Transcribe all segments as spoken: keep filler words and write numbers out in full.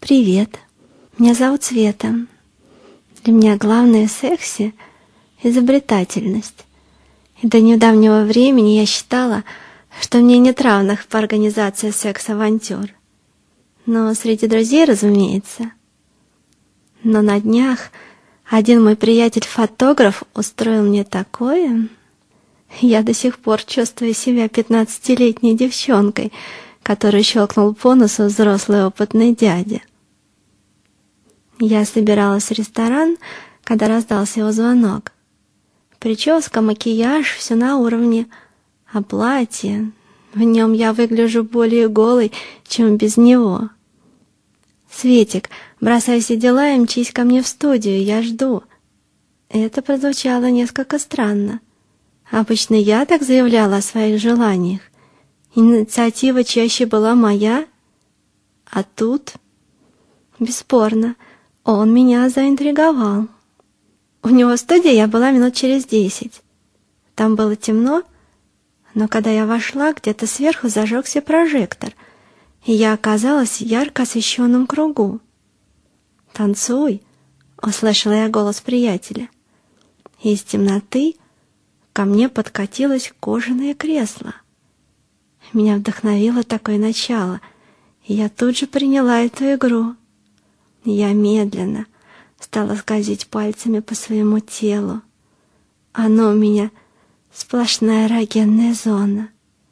Привет, меня зовут Света. Для меня главное в сексе — изобретательность. И до недавнего времени я считала, что мне нет равных по организации секс-авантюр. Но среди друзей, разумеется. Но на днях один мой приятель-фотограф устроил мне такое. Я до сих пор чувствую себя пятнадцатилетней девчонкой, которую щелкнул по носу взрослый опытный дядя. Я собиралась в ресторан, когда раздался его звонок. Прическа, макияж — все на уровне, а платье... В нем я выгляжу более голой, чем без него. «Светик, бросай все дела и мчись ко мне в студию, я жду». Это прозвучало несколько странно. Обычно я так заявляла о своих желаниях. Инициатива чаще была моя. А тут, бесспорно, он меня заинтриговал. У него в студии я была минут через десять. Там было темно, но когда я вошла, где-то сверху зажегся прожектор, и я оказалась в ярко освещенном кругу. «Танцуй!» — услышала я голос приятеля. И из темноты ко мне подкатилось кожаное кресло. Меня вдохновило такое начало, и я тут же приняла эту игру. Я медленно стала скользить пальцами по своему телу. Оно у меня сплошная эрогенная зона.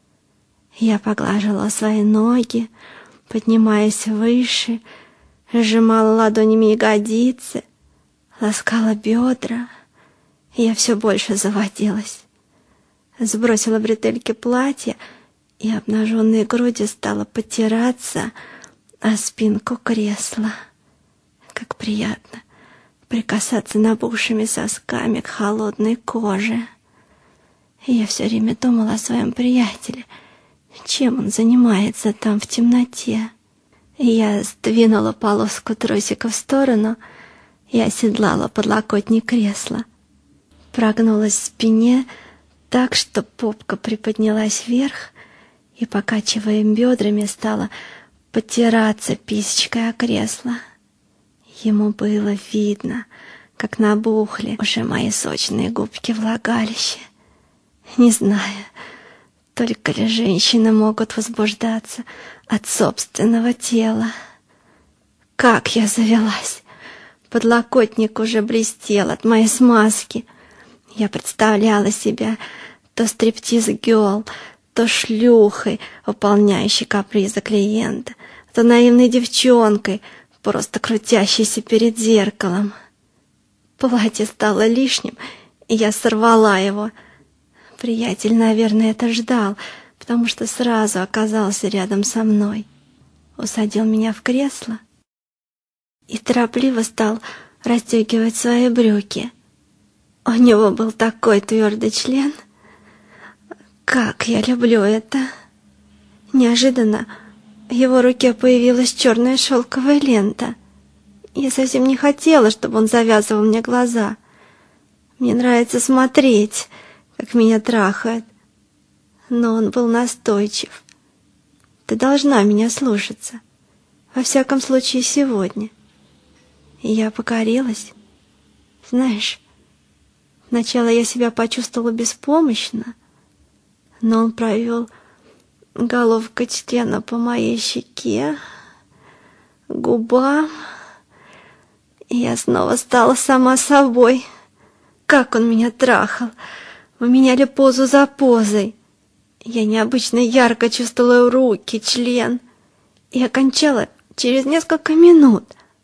Я поглаживала свои ноги, поднимаясь выше, сжимала ладонями ягодицы, ласкала бедра. Я все больше заводилась. Сбросила бретельки платья, и обнаженные груди стала потираться о спинку кресла. Как приятно прикасаться набухшими сосками к холодной коже. И я все время думала о своем приятеле, чем он занимается там в темноте. И я сдвинула полоску трусика в сторону и оседлала подлокотник кресла. Прогнулась в спине так, что попка приподнялась вверх, и, покачивая бедрами, стала потираться писечкой о кресло. Ему было видно, как набухли уже мои сочные губки влагалища. Не знаю, только ли женщины могут возбуждаться от собственного тела. Как я завелась! Подлокотник уже блестел от моей смазки. Я представляла себя то стриптиз-герл, то шлюхой, выполняющей капризы клиента, то наивной девчонкой, просто крутящейся перед зеркалом. Платье стало лишним, и я сорвала его. Приятель, наверное, это ждал, потому что сразу оказался рядом со мной. Усадил меня в кресло и торопливо стал расстегивать свои брюки. У него был такой твердый член. Как я люблю это! Неожиданно в его руке появилась черная шелковая лента. Я совсем не хотела, чтобы он завязывал мне глаза. Мне нравится смотреть, как меня трахают. Но он был настойчив. Ты должна меня слушаться. Во всяком случае, сегодня. И я покорилась. Знаешь, сначала я себя почувствовала беспомощно, но он провел головкой члена по моей щеке, губам, и я снова стала сама собой. Как он меня трахал! Мы меняли позу за позой. Я необычно ярко чувствовала руки, член, и окончала через несколько минут.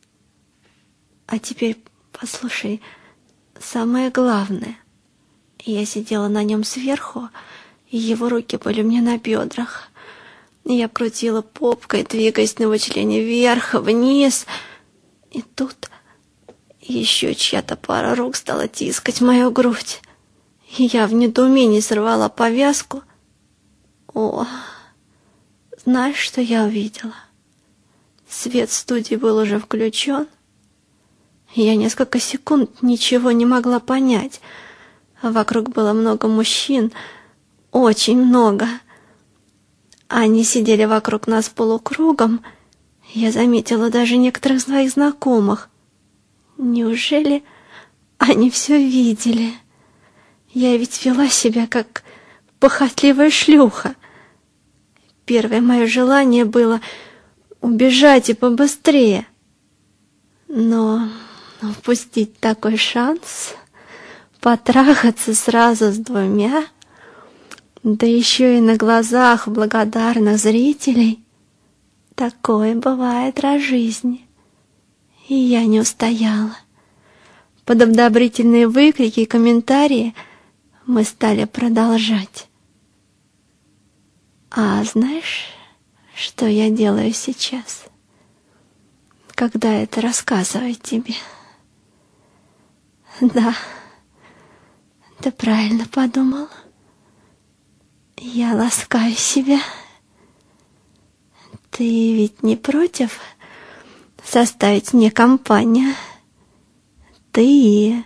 А теперь послушай самое главное. Я сидела на нем сверху, и его руки были мне на бедрах. Я крутила попкой, двигаясь на его члене вверх, вниз. И тут еще чья-то пара рук стала тискать мою грудь. И я в недоумении сорвала повязку. О, знаешь, что я увидела? Свет в студии был уже включен. И я несколько секунд ничего не могла понять. Вокруг было много мужчин, очень много. Они сидели вокруг нас полукругом. Я заметила даже некоторых своих знакомых. Неужели они все видели? Я ведь вела себя как похотливая шлюха. Первое мое желание было убежать и побыстрее. Но упустить такой шанс, потрахаться сразу с двумя, да еще и на глазах благодарных зрителей, такое бывает раз в жизни. И я не устояла. Под одобрительные выкрики и комментарии мы стали продолжать. А знаешь, что я делаю сейчас, когда это рассказываю тебе? Да, ты правильно подумал. Я ласкаю себя. Ты ведь не против составить мне компанию? Ты и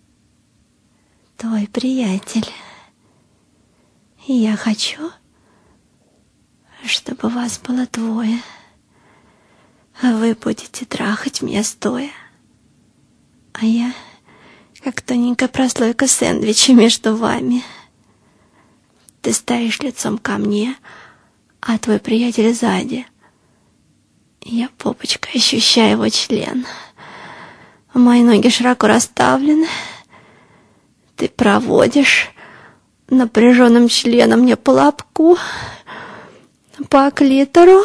твой приятель. И я хочу, чтобы вас было двое, а вы будете трахать меня стоя, а я как тоненькая прослойка сэндвича между вами. Ты стоишь лицом ко мне, а твой приятель сзади. Я попочкой ощущаю его член. Мои ноги широко расставлены. Ты проводишь напряженным членом мне по лобку, по клитору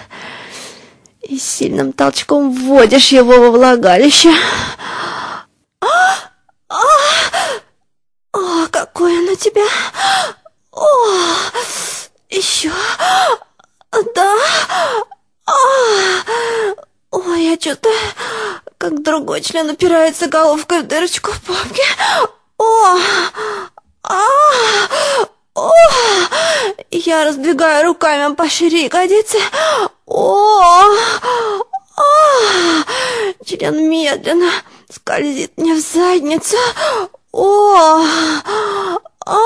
и сильным толчком вводишь его во влагалище. О, какой он у тебя! О, еще! Да! Ой, я чувствую, как другой член упирается головкой в дырочку в попке. О! А! О! Я раздвигаю руками пошире ягодицы. О! А! Член медленно скользит мне в задницу. О! А!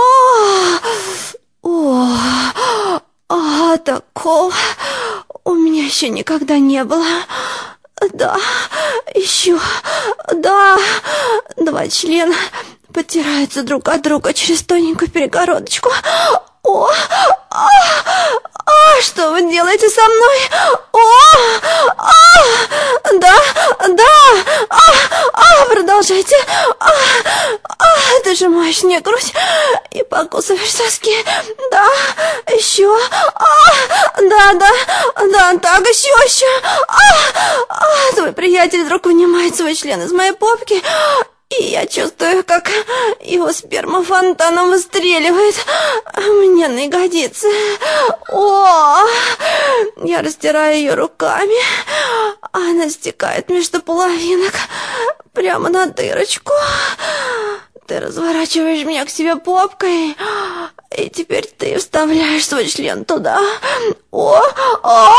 О! А, такого у меня еще никогда не было. Да, еще, да, два члена потираются друг от друга через тоненькую перегородочку. О, а, а, что вы делаете со мной? О, а, да, да, а, а, продолжайте. А, а, ты сжимаешь мне грудь и покусываешь соски. Да, еще, а, да, да, да, так, еще, еще. А, а, твой приятель вдруг вынимает свой член из моей попки, и я чувствую, как его сперма фонтаном выстреливает мне на ягодицы. О! Я растираю ее руками, а она стекает между половинок прямо на дырочку. Ты разворачиваешь меня к себе попкой, и теперь ты вставляешь свой член туда. О! О!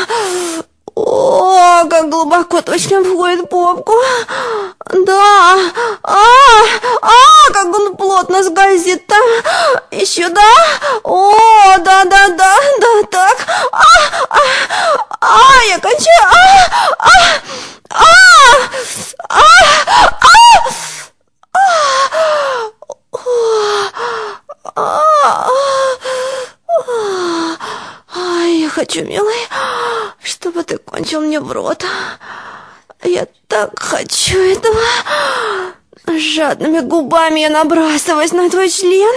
О, как глубоко твой член входит в попку. Да. А, а, как он плотно скользит там. Еще, да. О, да, да, да, да, так. А, а, а, я кончаю. А, а, а, а, а, а, я хочу, милый, чтобы ты кончил мне в рот. Я так хочу этого. Жадными губами я набрасываюсь на твой член.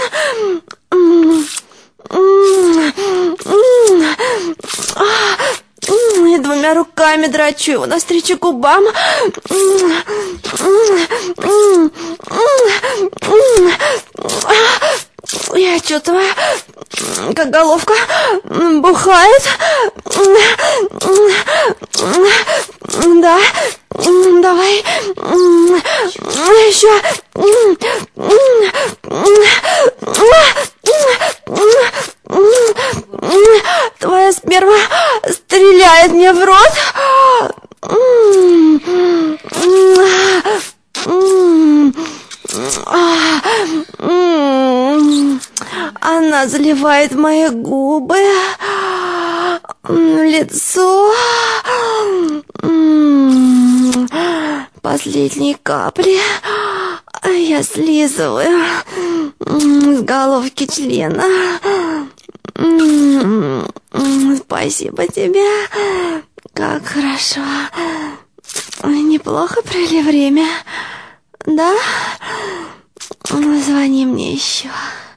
И двумя руками драчу его навстречу губам. Я чувствую, как головка бухает. Да, давай еще. Твоя сперма стреляет мне в рот. Она заливает мои губы, лицо. последней капли я слизываю с головки члена. Спасибо тебе. Как хорошо. Неплохо провели время. Да? Звони мне еще.